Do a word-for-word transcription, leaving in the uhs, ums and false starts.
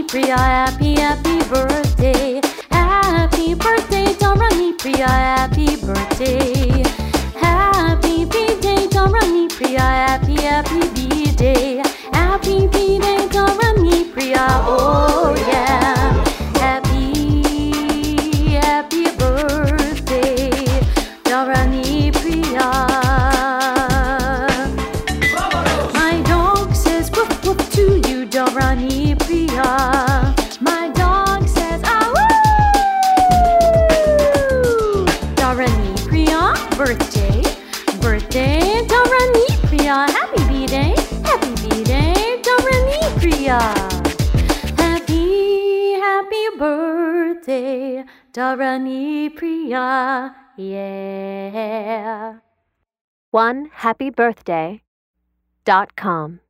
Priya, happy, happy birthday. Happy birthday, Dharani Priya, happy birthday. Happy B-Day, Dharani Priya, happy, happy B-Day. Happy B-Day, Dharani Priya, oh yeah. Happy, happy birthday, Dharani Priya. My dog says woof woof to you, Dharani Priya. My dog says ah woo. Dharani Priya, birthday, birthday, Dharani Priya. Happy B-Day, happy B-Day, Dharani Priya. Happy, happy birthday, Dharani Priya, yeah. one happy birthday dot com